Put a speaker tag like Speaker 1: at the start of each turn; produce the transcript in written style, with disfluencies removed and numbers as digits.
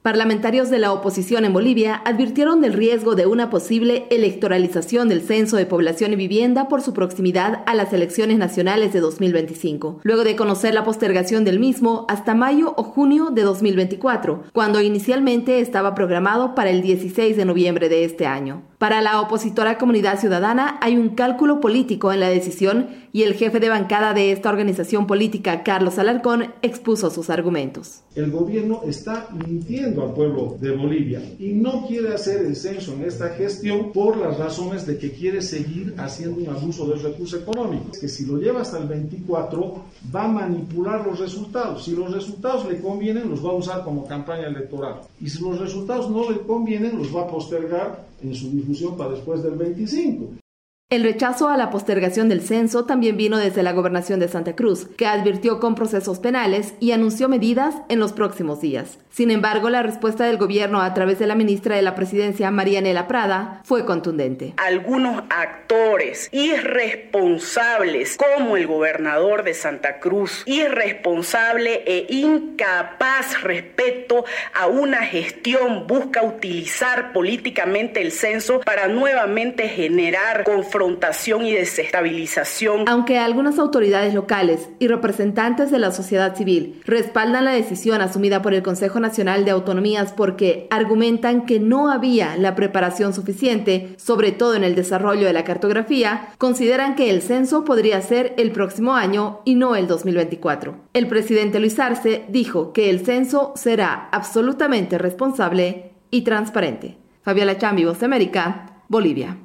Speaker 1: Parlamentarios de la oposición en Bolivia advirtieron del riesgo de una posible electoralización del Censo de Población y Vivienda por su proximidad a las elecciones nacionales de 2025, luego de conocer la postergación del mismo hasta mayo o junio de 2024, cuando inicialmente estaba programado para el 16 de noviembre de este año. Para la opositora Comunidad Ciudadana hay un cálculo político en la decisión y el jefe de bancada de esta organización política, Carlos Alarcón, expuso sus argumentos.
Speaker 2: El gobierno está mintiendo al pueblo de Bolivia y no quiere hacer el censo en esta gestión por las razones de que quiere seguir haciendo un abuso del recurso económico. Es que si lo lleva hasta el 24 va a manipular los resultados. Si los resultados le convienen, los va a usar como campaña electoral. Y si los resultados no le convienen, los va a postergar en su difusión para después del 25.
Speaker 1: El rechazo a la postergación del censo también vino desde la Gobernación de Santa Cruz, que advirtió con procesos penales y anunció medidas en los próximos días. Sin embargo, la respuesta del gobierno a través de la ministra de la Presidencia, Marianela Prada, fue contundente.
Speaker 3: Algunos actores irresponsables, como el gobernador de Santa Cruz, irresponsable e incapaz respecto a una gestión, busca utilizar políticamente el censo para nuevamente generar confrontación y desestabilización.
Speaker 1: Aunque algunas autoridades locales y representantes de la sociedad civil respaldan la decisión asumida por el Consejo Nacional de Autonomías porque argumentan que no había la preparación suficiente, sobre todo en el desarrollo de la cartografía, consideran que el censo podría ser el próximo año y no el 2024. El presidente Luis Arce dijo que el censo será absolutamente responsable y transparente. Fabiola Chambi, Voz de América, Bolivia.